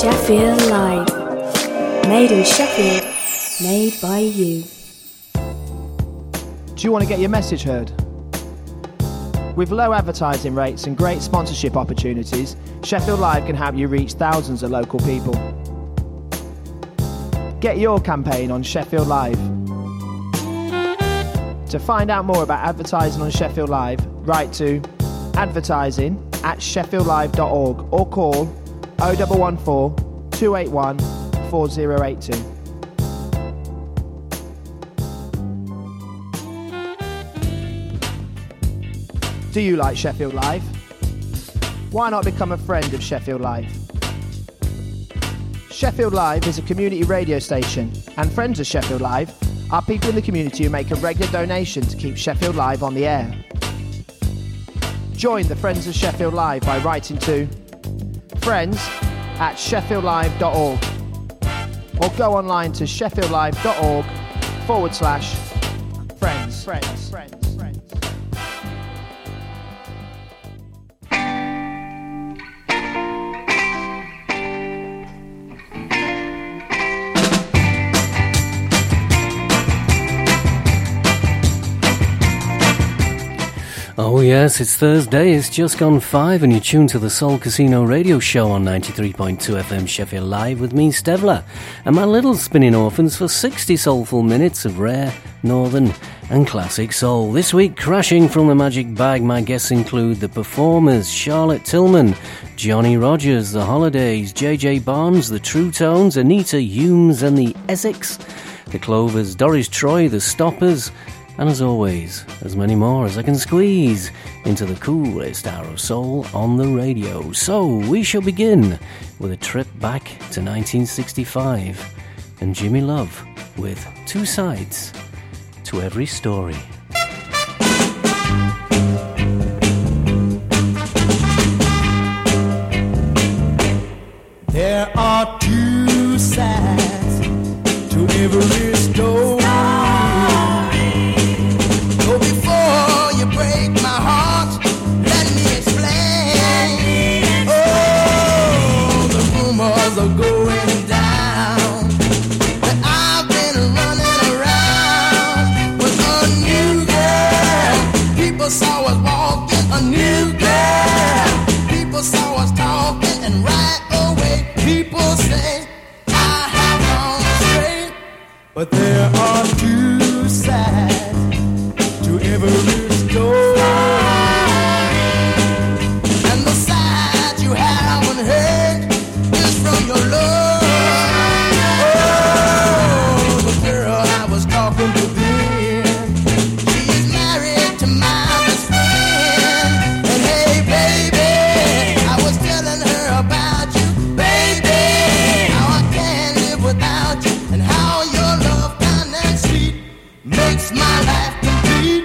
Sheffield Live. Made in Sheffield, made by you. Do you want to get your message heard? With low advertising rates and great sponsorship opportunities, Sheffield Live can help you reach thousands of local people. Get your campaign on Sheffield Live. To find out more about advertising on Sheffield Live, write to advertising@sheffieldlive.org or call 0114 281 4082. Do you like Sheffield Live? Why not become a friend of Sheffield Live? Sheffield Live is a community radio station, and friends of Sheffield Live are people in the community who make a regular donation to keep Sheffield Live on the air. Join the Friends of Sheffield Live by writing to friends@sheffieldlive.org or go online to sheffieldlive.org/friends. Oh yes, it's Thursday, it's just gone 5 and you're tuned to the Soul Casino radio show on 93.2 FM Sheffield Live with me, Stevler, and my little spinning orphans for 60 soulful minutes of rare, northern and classic soul. This week, crashing from the magic bag, my guests include The Performers, Charlotte Tillman, Johnny Rogers, The Holidays, JJ Barnes, The True Tones, Anita Humes and the Essex, The Clovers, Doris Troy, The Stoppers, and as always, as many more as I can squeeze into the coolest hour of soul on the radio. So we shall begin with a trip back to 1965 and Jimmy Love with Two Sides to Every Story. There are two sides to every story. But there are two sides to every story, and the side you haven't heard is from your love. Oh, the girl I was talking to then, she is married to my best friend. And hey, baby, I was telling her about you, baby, how I can't live without you, and how your makes my life complete.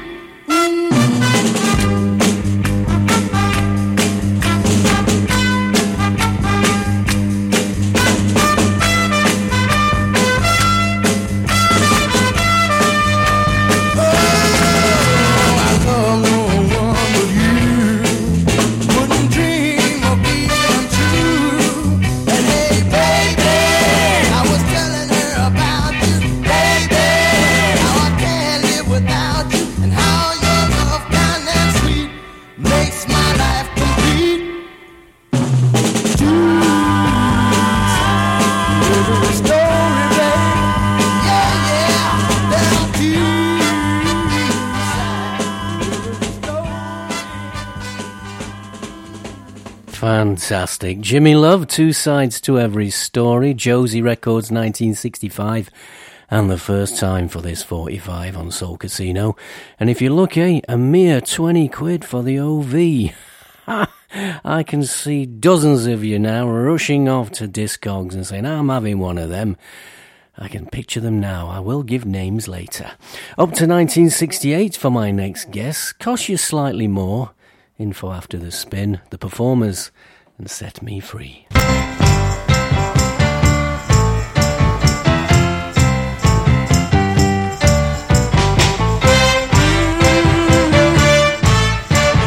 Fantastic. Jimmy Love, Two Sides to Every Story, Josie Records 1965, and the first time for this 45 on Soul Casino. And if you're lucky, a mere 20 quid for the OV. I can see dozens of you now rushing off to Discogs and saying, I'm having one of them. I can picture them now. I will give names later. Up to 1968 for my next guest. Cost you slightly more. Info after the spin. The Performers and Set Me Free.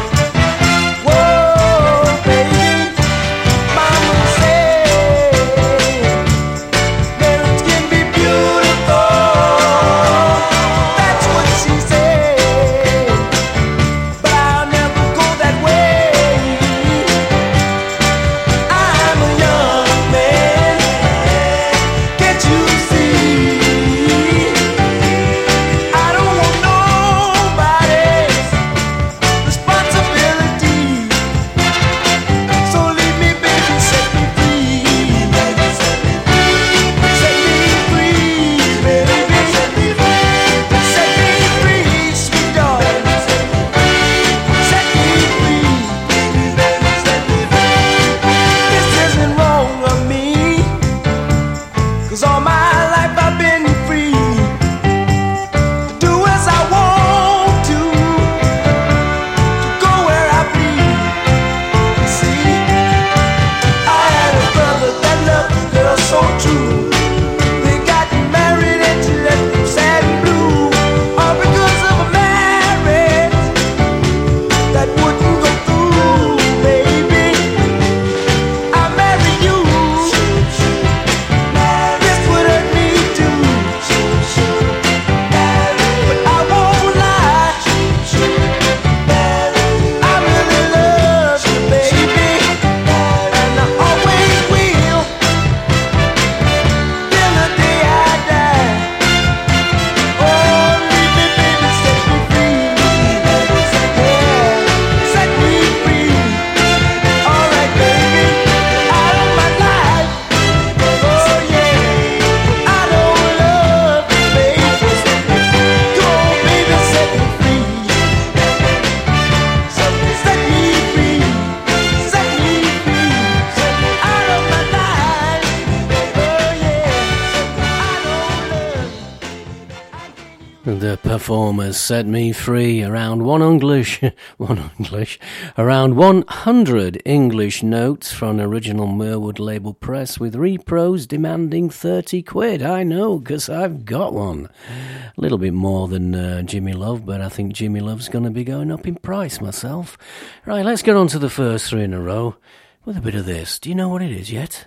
Whoa, baby, mama said The performers set me free. Around around 100 English notes from original Merwood label press with repros demanding 30 quid. I know, because I've got one. A little bit more than Jimmy Love, but I think Jimmy Love's going to be going up in price myself. Right, let's get on to the first three in a row with a bit of this. Do you know what it is yet?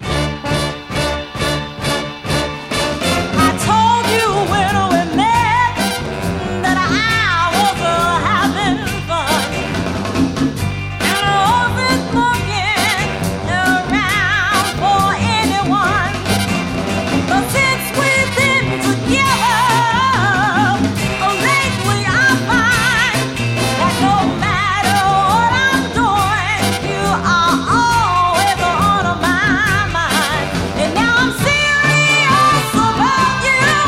Now I'm serious about you.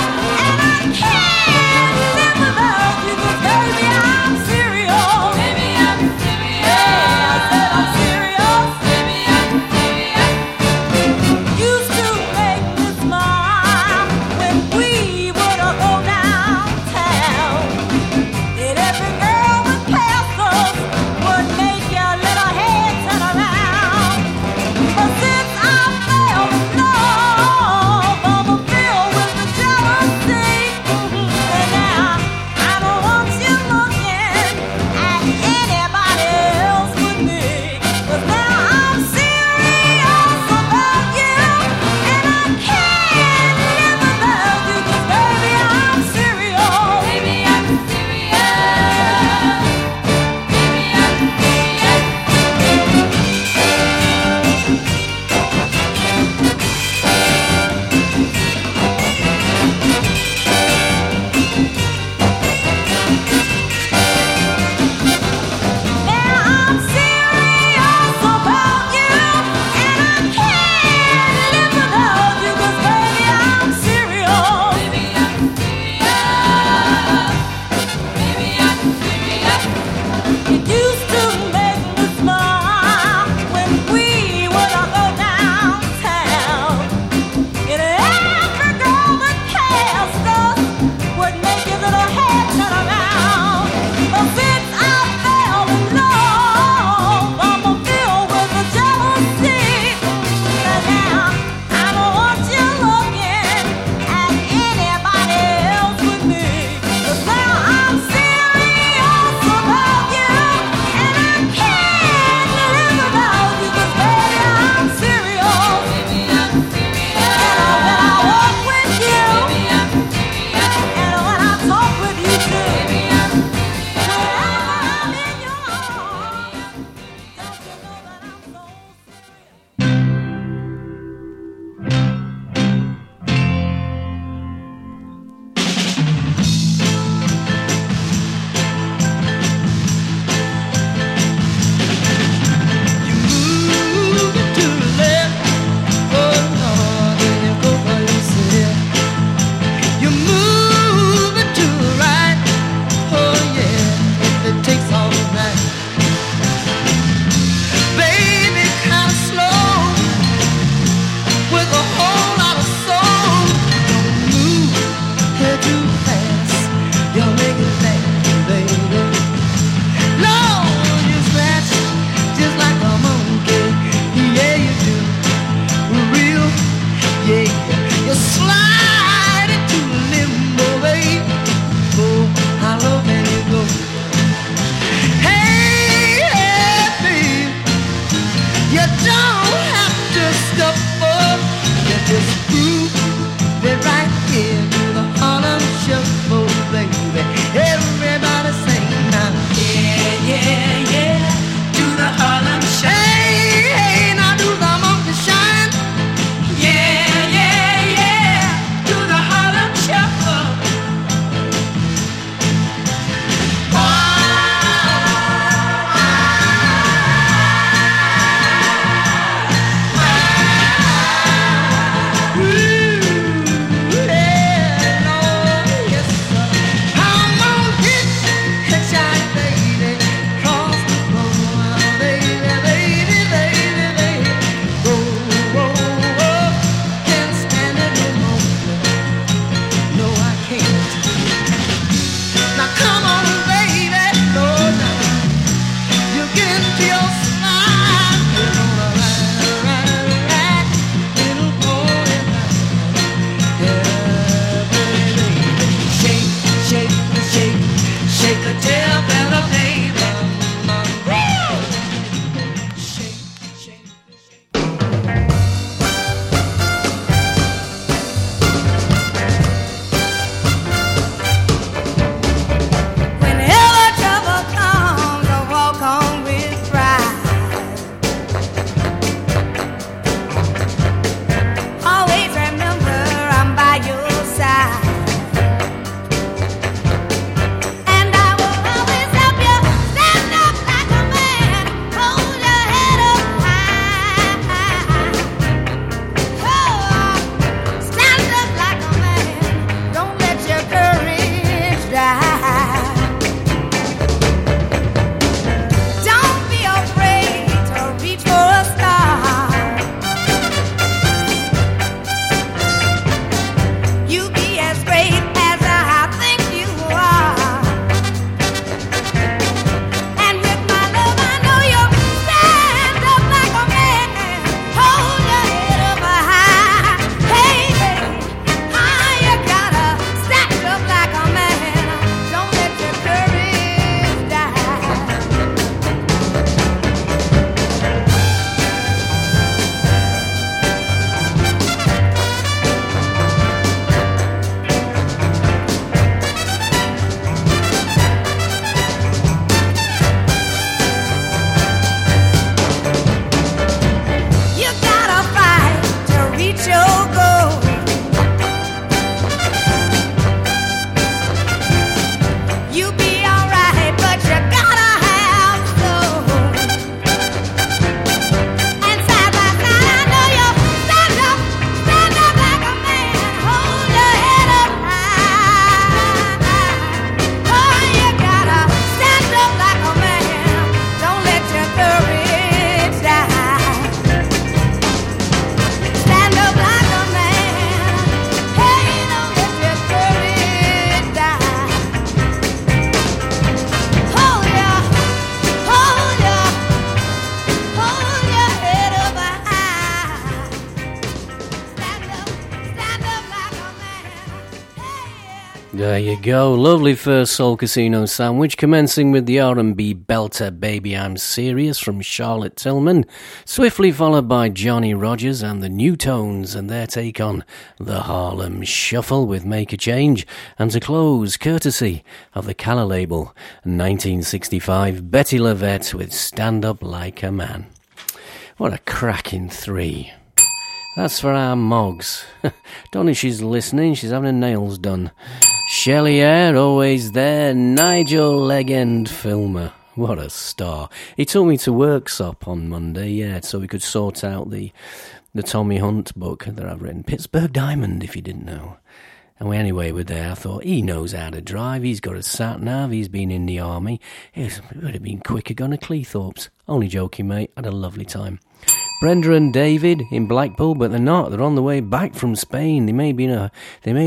There you go, lovely first Soul Casino sandwich, commencing with the R&B belter Baby I'm Serious from Charlotte Tillman, swiftly followed by Johnny Rogers and the New Tones and their take on the Harlem Shuffle with Make a Change, and to close, courtesy of the Calla label, 1965, Betty Lavette with Stand Up Like a Man. What a cracking three. That's for our Moggs. Don't know if she's listening, she's having her nails done. Shelley Eyre, always there. Nigel Legend Filmer. What a star. He took me to Worksop on Monday, yeah, so we could sort out the Tommy Hunt book that I've written. Pittsburgh Diamond, if you didn't know. And anyway, we're there. I thought, he knows how to drive. He's got a sat-nav. He's been in the army. It would have been quicker going to Cleethorpes. Only joking, mate. Had a lovely time. Brenda and David in Blackpool, but they're not. They're on the way back from Spain. They may be in a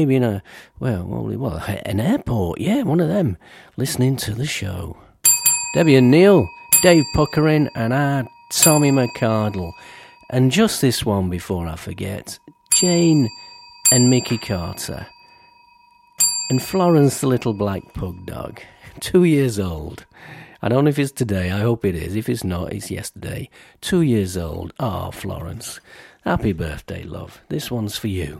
an airport. Yeah, one of them. Listening to the show. Debbie and Neil, Dave Puckering, and our Tommy McCardle. And just this one before I forget, Jane and Mickey Carter. And Florence the little black pug dog, 2 years old. I don't know if it's today, I hope it is. If it's not, it's yesterday. 2 years old. Ah, Florence. Happy birthday, love. This one's for you.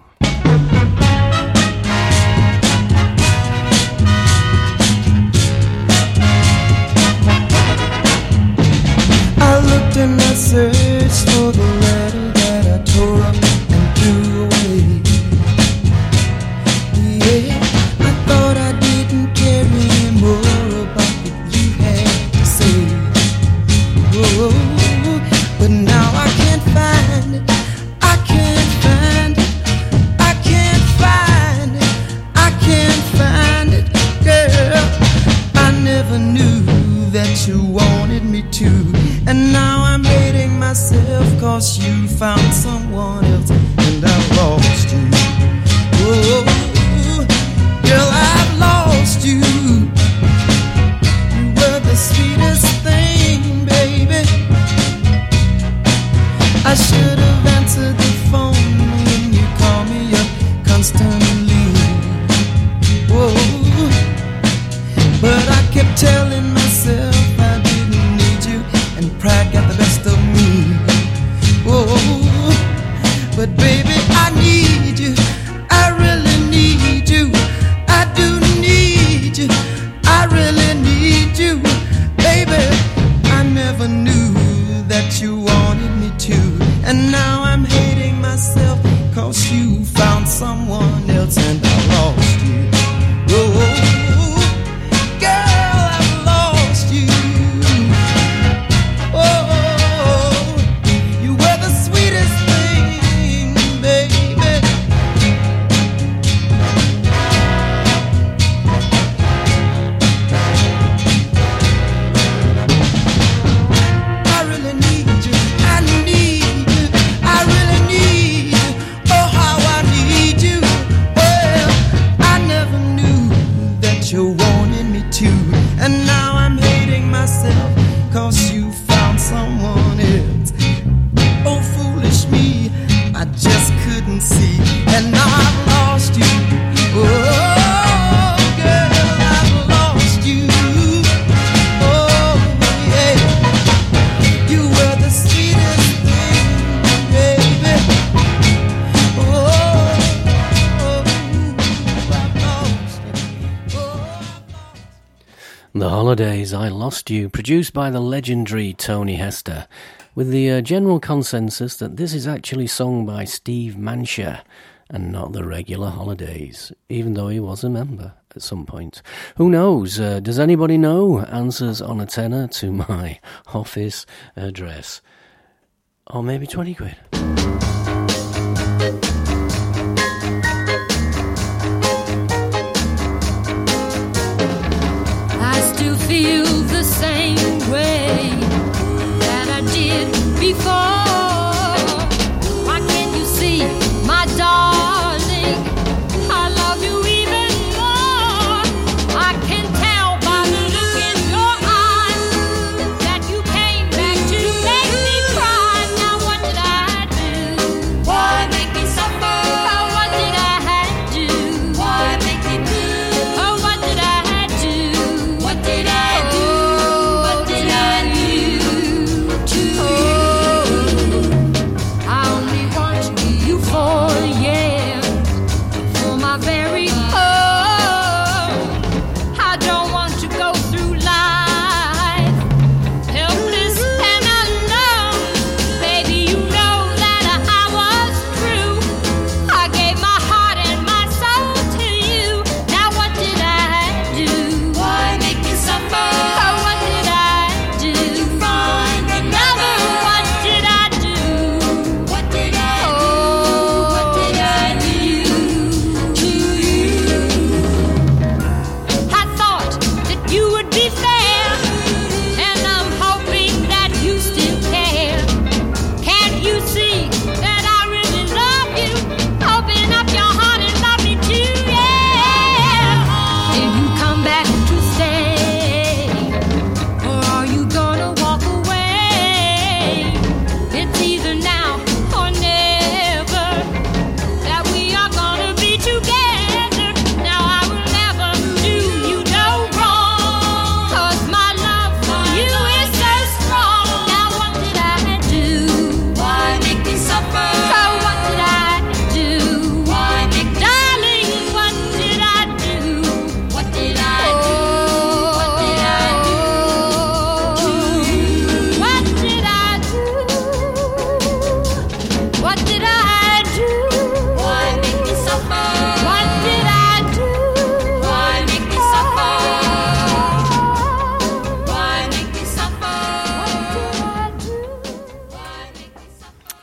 I looked and I searched for the letter that I tore up and threw away. Yeah, I thought I didn't care anymore about what you had to say. Oh, but now I can't find it. I can't find it. I can't find it. I can't find it, girl. I never knew that you wanted me to. And now I'm hating myself 'cause you found someone else and I lost you. Oh, girl, I've lost you. You were the sweetest thing, baby. I should have answered the phone when you call me up constantly. Oh, but I kept telling myself I didn't need you, and pride got the best of me. Oh, but baby, I need you. I really need you. I do need you. I really need you. Baby, I never knew that you wanted me to. And now I'm hating myself 'cause you found someone else and I lost you. Oh, and now I'm hating myself 'cause you found someone else. Oh, foolish me, I just couldn't see. And now I've lost you. Oh, girl, I've lost you. Oh, yeah. You were the sweetest thing, baby. Oh, I've lost you. The Holidays, I Lost You, produced by the legendary Tony Hester, with the general consensus that this is actually sung by Steve Mancher and not the regular Holidays, even though he was a member at some point. Who knows? Does anybody know? Answers on a tenner to my office address. Or maybe 20 quid. Feel the same way that I did before. Why can't you see, my darling, I love you even more. I can tell by the look in your eyes that you came back to make me cry. Now what did I do?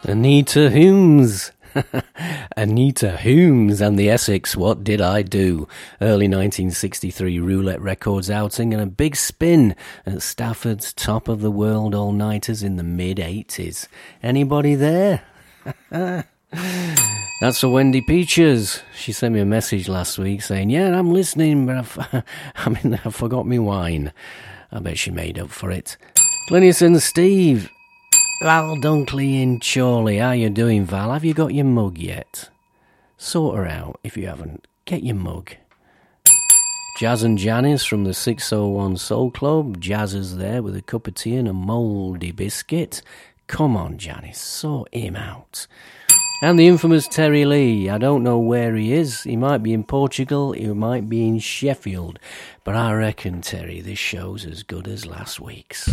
Anita Humes. Anita Humes and the Essex, What Did I Do? Early 1963 Roulette Records outing and a big spin at Stafford's Top of the World All-Nighters in the mid-80s. Anybody there? That's for Wendy Peaches. She sent me a message last week saying, yeah, I'm listening, but I forgot me wine. I bet she made up for it. Glynis and Steve. Val Dunkley in Chorley. How you doing, Val? Have you got your mug yet? Sort her out if you haven't. Get your mug. Jazz and Janice from the 601 Soul Club. Jazz is there with a cup of tea and a mouldy biscuit. Come on, Janice, sort him out. And the infamous Terry Lee. I don't know where he is. He might be in Portugal, he might be in Sheffield. But I reckon, Terry, this show's as good as last week's.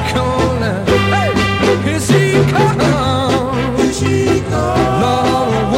Here she comes, Lord,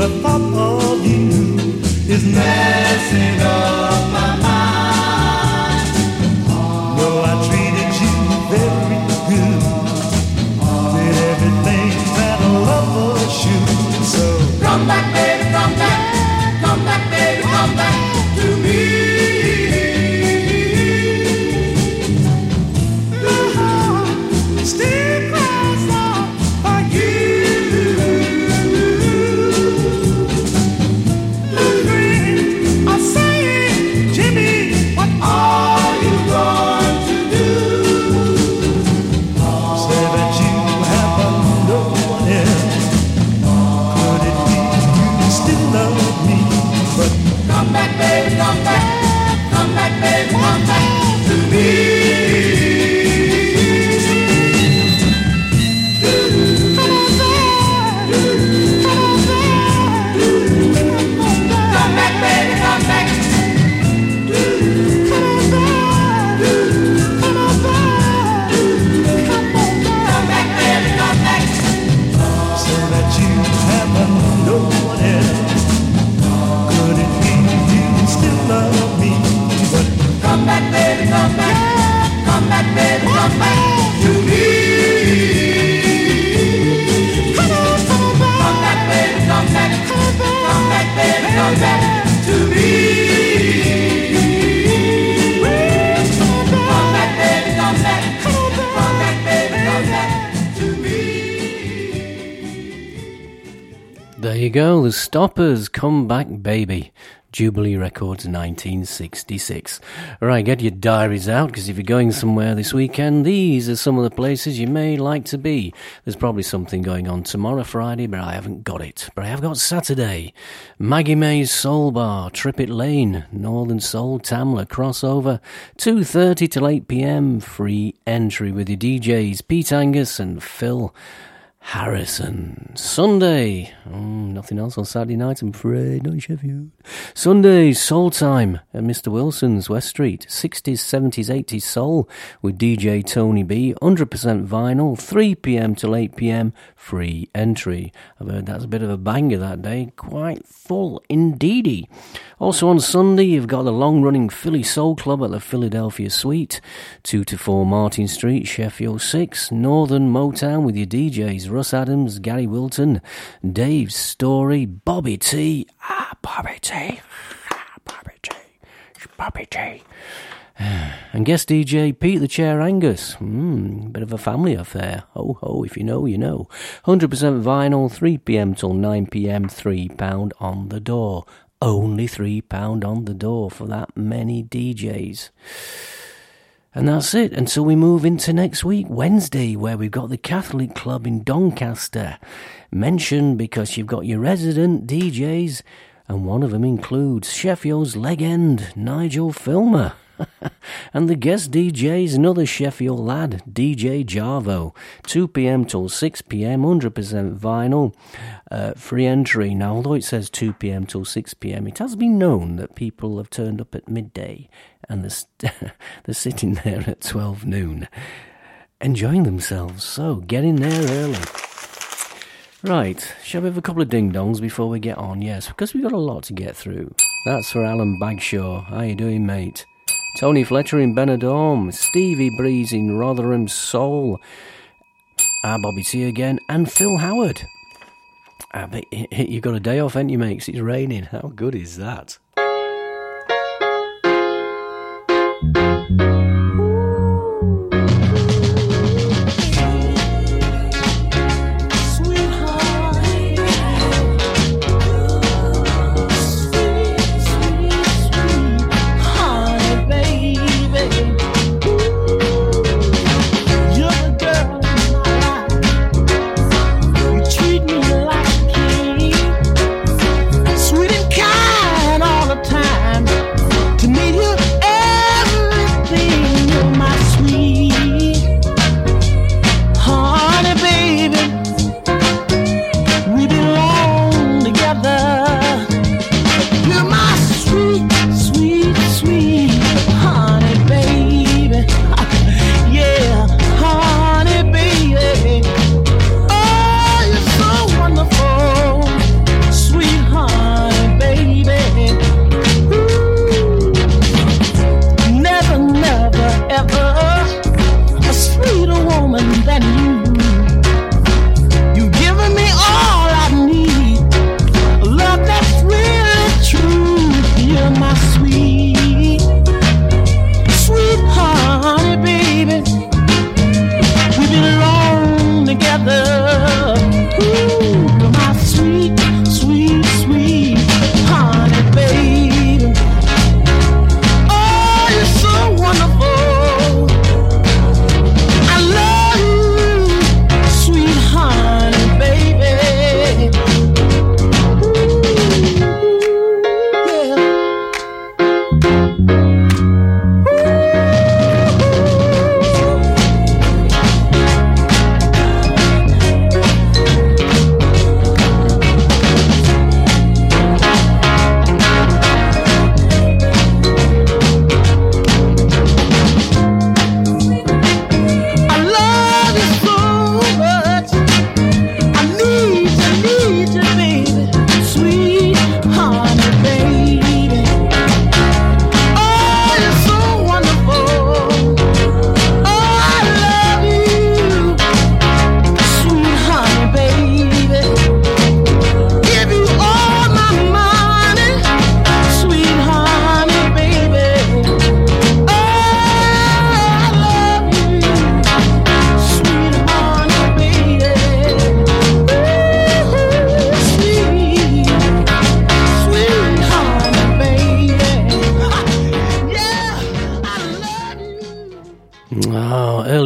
the thought of you is messing up my mind. No, I treated you very good, did everything that a lover should. So come back, baby, come back, come back, baby, come back to me. There you go, the Stoppers, Come Back Baby. Jubilee Records 1966. Right, get your diaries out, because if you're going somewhere this weekend, these are some of the places you may like to be. There's probably something going on tomorrow, Friday, but I haven't got it. But I have got Saturday. Maggie May's Soul Bar, Trippett Lane, Northern Soul, Tamla, Crossover, 2:30 till 8 p.m. Free entry with your DJs, Pete Angus and Phil Harrison. Sunday, nothing else on Saturday night, I'm afraid, not Sheffield. Sunday, Soul Time at Mr. Wilson's, West Street, 60s, 70s, 80s soul with DJ Tony B, 100% vinyl, 3 p.m. till 8 p.m, free entry. I've heard that's a bit of a banger that day, quite full indeedy. Also on Sunday, you've got the long-running Philly Soul Club at the Philadelphia Suite, 2 to 4 Martin Street, Sheffield 6, Northern Motown with your DJs Russ Adams, Gary Wilton, Dave Story, Bobby T, Bobby T, and guest DJ Pete the Chair Angus. Bit of a family affair. Ho ho, if you know, you know. 100% vinyl, 3 p.m. till 9 p.m, £3 on the door. Only £3 on the door for that many DJs. And that's it until we move into next week, Wednesday, where we've got the Catholic Club in Doncaster. Mentioned because you've got your resident DJs, and one of them includes Sheffield's legend, Nigel Filmer. And the guest DJ is another Sheffield lad, DJ Jarvo. 2 p.m. till 6 p.m, 100% vinyl, free entry. Now, although it says 2 p.m. till 6 p.m, it has been known that people have turned up at midday and they're sitting there at 12 noon, enjoying themselves. So, get in there early. Right, shall we have a couple of ding-dongs before we get on? Yes, because we've got a lot to get through. That's for Alan Bagshaw. How you doing, mate? Tony Fletcher in Benidorm, Stevie Breeze in Rotherham Soul, Bobby T again, and Phil Howard. I bet you got a day off, ain't you, mate? 'Cause it's raining. How good is that? Treat me like a king, sweet and kind all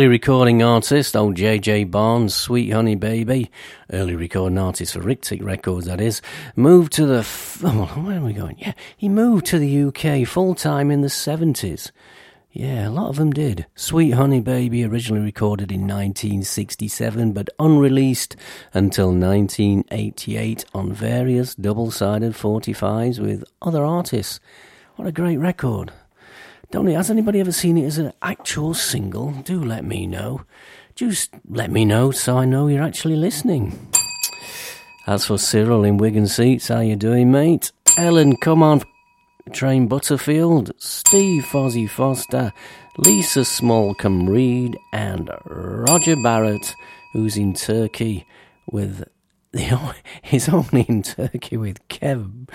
Early recording artist, old J.J. Barnes, Sweet Honey Baby. Early recording artist for Rictic Records, that is. Moved to the... where are we going? Yeah, he moved to the UK full-time in the 70s. Yeah, a lot of them did. Sweet Honey Baby originally recorded in 1967, but unreleased until 1988 on various double-sided 45s with other artists. What a great record. Has anybody ever seen it as an actual single? Do let me know. Just let me know so I know you're actually listening. As for Cyril in Wigan Seats, how you doing, mate? Ellen, come on, Train Butterfield, Steve Fozzie Foster, Lisa Smallcombe-Reed, and Roger Barrett, who's in Turkey with... He's only in Turkey with Kev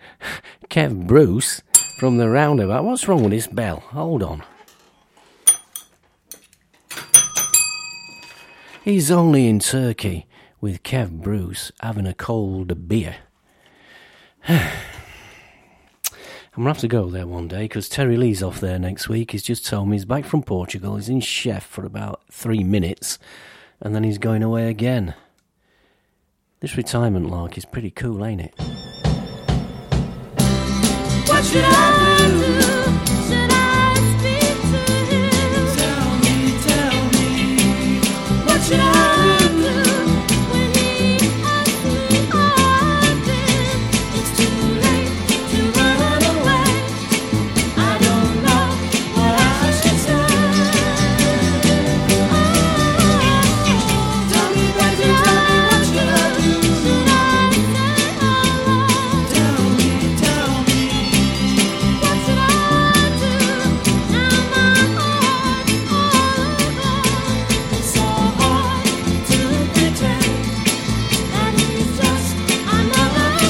Bruce from the Roundabout. What's wrong with this bell? Hold on. He's only in Turkey with Kev Bruce having a cold beer. I'm going to have to go there one day because Terry Lee's off there next week. He's just told me he's back from Portugal. He's in Chef for about 3 minutes and then he's going away again. This retirement lark is pretty cool, ain't it? What should I do? Should I speak to him? Tell me. What should I do when he asks me how I've been? It's too late to run away. I don't know what I should say. Tell me, baby, what should I do? Should I say hello? Tell me. What should I do? Now my heart's all alone. It's so hard to pretend that he's just another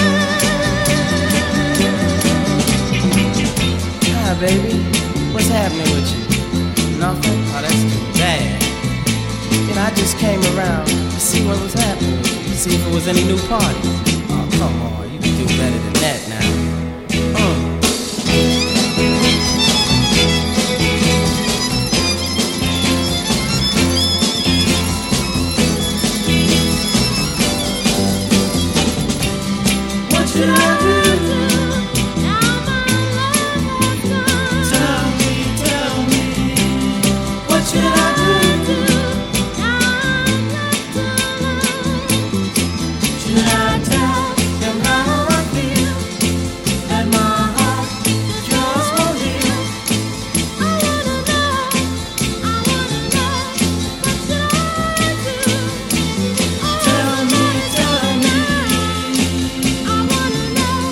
friend. Hi, baby. What's happening with you? Nothing? Oh, that's too bad. I just came around to see what was happening with you, see if it was any new parties. Oh, come on. You can do better than that now. What should I do? Now my love has gone. Tell me. What should I do? Now I'm left alone. Should I tell him how I feel? That my heart just won't heal. I wanna know. What should I do? Tell me. I wanna know.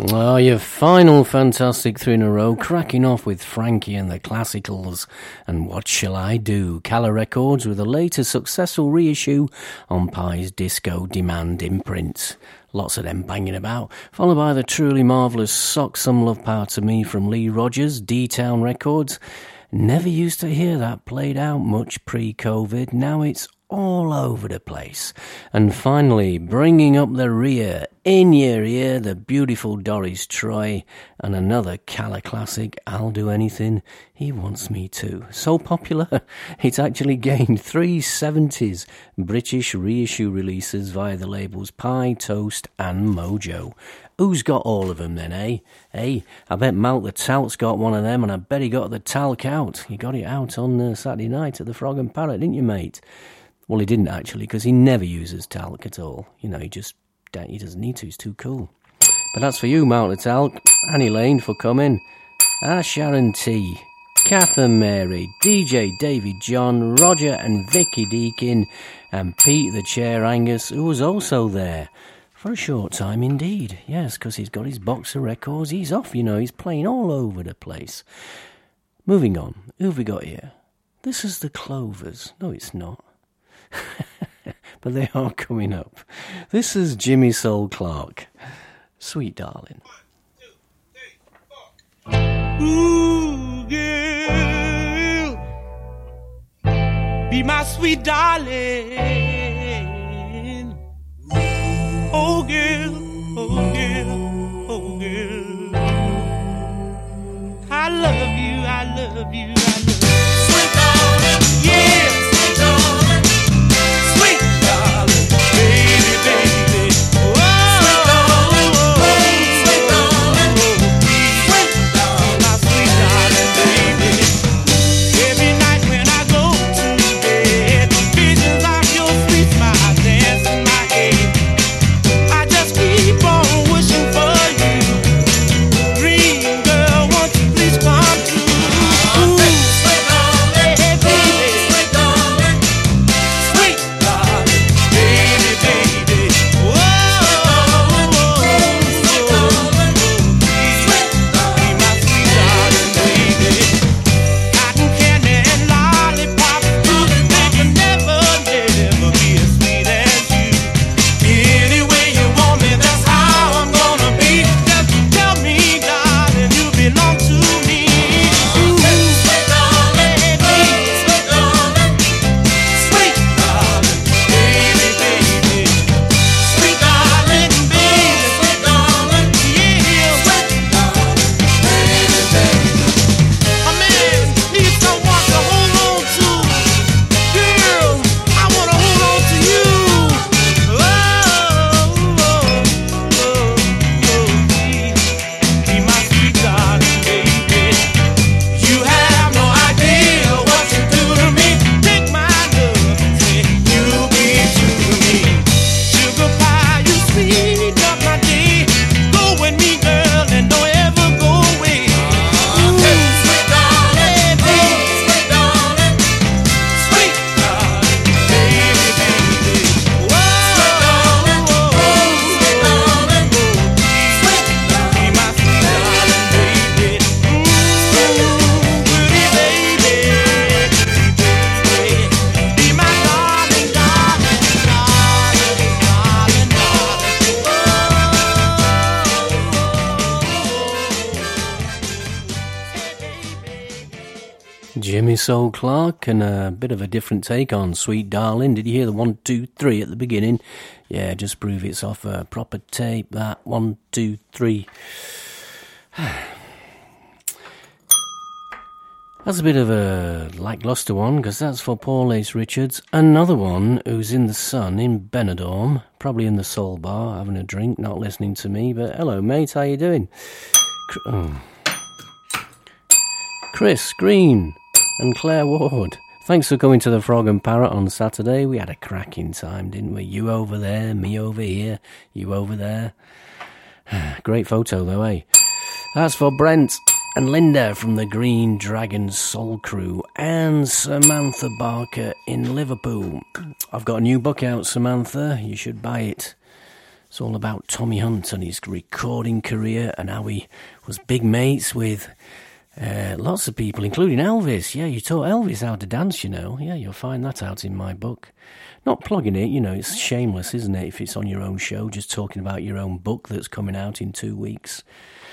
Oh, your final fantastic 3 in a row, cracking off with Frankie and the Classicals and What Shall I Do? Calla Records with a later successful reissue on Pi's Disco Demand imprint. Lots of them banging about. Followed by the truly marvellous Sock Some Love Part to Me from Lee Rogers, D-Town Records. Never used to hear that played out much pre-COVID. Now it's all over the place. And finally, bringing up the rear, in your ear, the beautiful Doris Troy, and another Calla classic, I'll Do Anything He Wants Me To. So popular, it's actually gained 3 70s British reissue releases via the labels Pie, Toast and Mojo. Who's got all of them then, eh? Hey, I bet Malt the Tout's got one of them, and I bet he got the Talc out. He got it out on Saturday night at the Frog and Parrot, didn't you, mate? Well, he didn't actually, because he never uses talc at all. You know, he doesn't need to, he's too cool. But that's for you, Mount the Talc, Annie Lane for coming, Sharon T, Kath and Mary, DJ David John, Roger and Vicky Deakin, and Pete the Chair Angus, who was also there. For a short time indeed, yes, because he's got his box of records, he's off, you know, he's playing all over the place. Moving on, who have we got here? This is the Clovers. No, it's not. But they are coming up. This is Jimmy Soul Clark. Sweet Darling. 1, 2, 3, 4. Ooh, girl, be my sweet darling. Oh, girl, oh, girl, oh, girl. I love you, I love you, I love you. Sweet darling, yeah. Jimmy Soul Clark, and a bit of a different take on Sweet Darling. Did you hear the 1, 2, 3 at the beginning? Yeah, just prove it's off a proper tape, that 1, 2, 3. That's a bit of a lacklustre one, because that's for Paul Ace Richards. Another one who's in the sun in Benidorm, probably in the Soul Bar, having a drink, not listening to me, but hello mate, how you doing? Chris Green and Claire Ward, thanks for coming to the Frog and Parrot on Saturday. We had a cracking time, didn't we? You over there, me over here, you over there. Great photo though, eh? That's for Brent and Linda from the Green Dragon Soul Crew, and Samantha Barker in Liverpool. I've got a new book out, Samantha. You should buy it. It's all about Tommy Hunt and his recording career and how he was big mates with lots of people, including Elvis. Yeah, you taught Elvis how to dance, you know. Yeah, you'll find that out in my book. Not plugging it, you know, it's shameless, isn't it, if it's on your own show, just talking about your own book that's coming out in 2 weeks.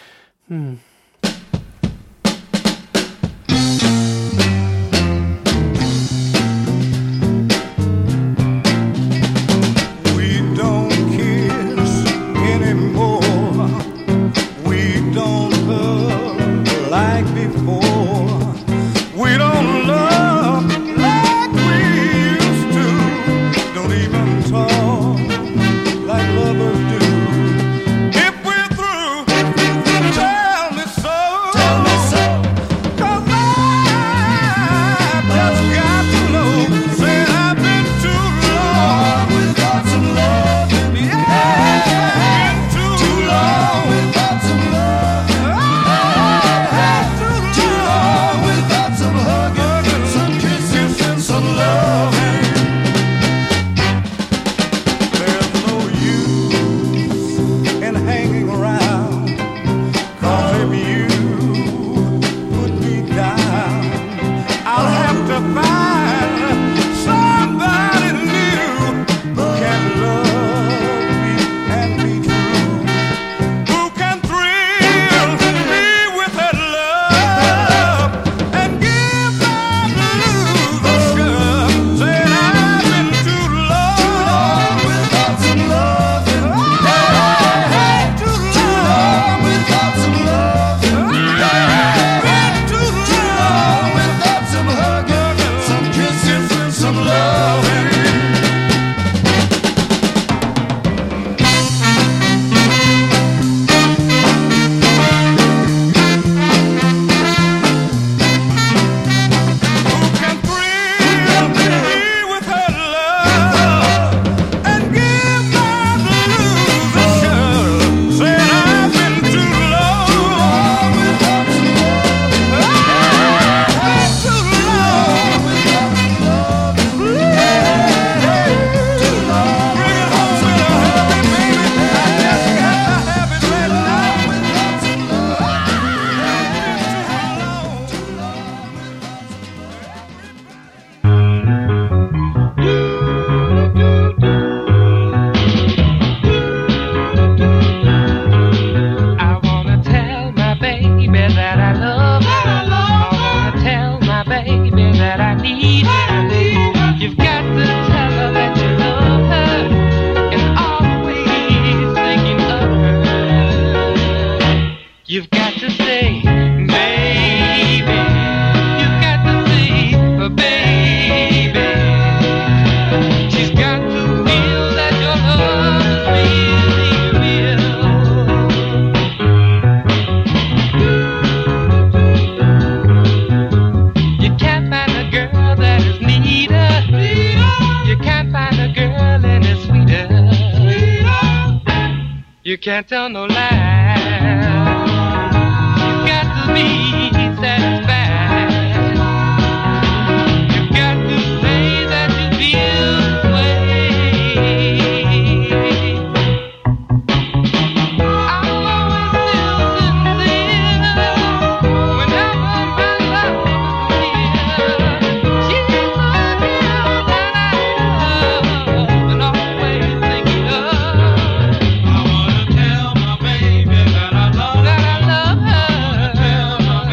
Can't tell no lie. You got to be satisfied. You got to say that you feel this way. I'm always still sincere whenever my love is near. She's my girl that I love and always thinking of. Tell my baby that I love her.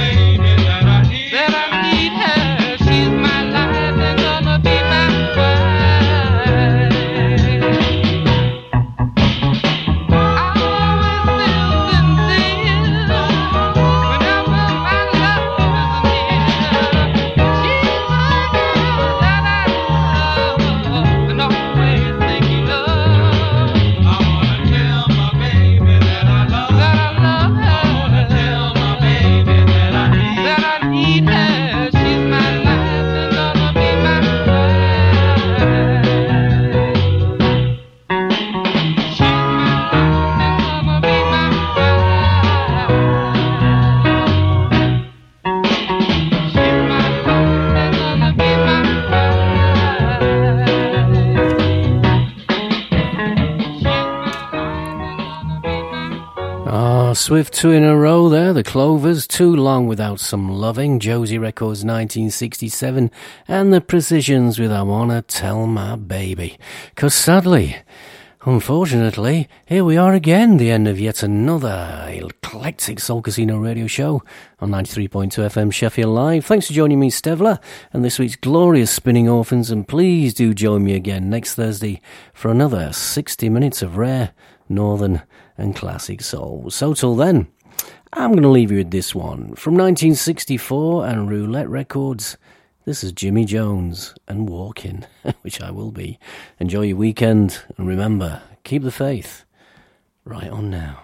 Swift 2 in a row there, the Clovers, Too Long Without Some Loving, Josie Records 1967, and the Precisions with I Wanna Tell My Baby. 'Cause sadly, unfortunately, here we are again, the end of yet another eclectic Soul Casino radio show on 93.2 FM Sheffield Live. Thanks for joining me, Stevler, and this week's glorious Spinning Orphans, and please do join me again next Thursday for another 60 minutes of rare, northern and classic soul. So till then, I'm going to leave you with this one. From 1964 and Roulette Records, this is Jimmy Jones and Walking, which I will be. Enjoy your weekend, and remember, keep the faith. Right on now.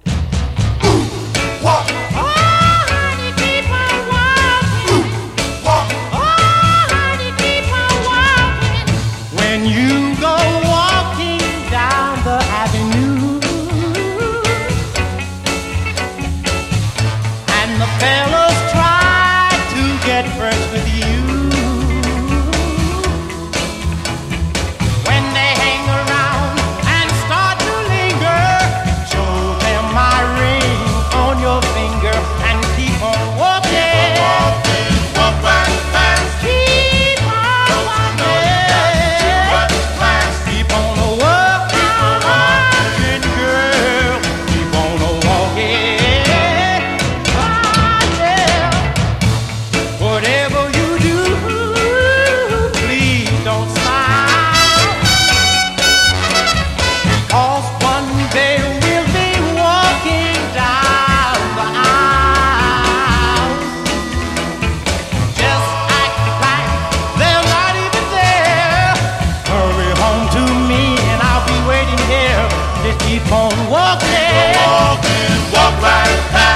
When you go walking down the avenue and the fellows try to get friends with you, when they hang around and start to linger, show them my ring on your finger and keep on walking. Walk right past. Keep on walking. Keep on walking, girl. Keep on walking. Oh, yeah. Whatever you do, please don't stop. 'Cause one day we'll be walking down the aisle. Just act like they're not even there. Hurry home to me and I'll be waiting here. Just keep on walking. Walk right past.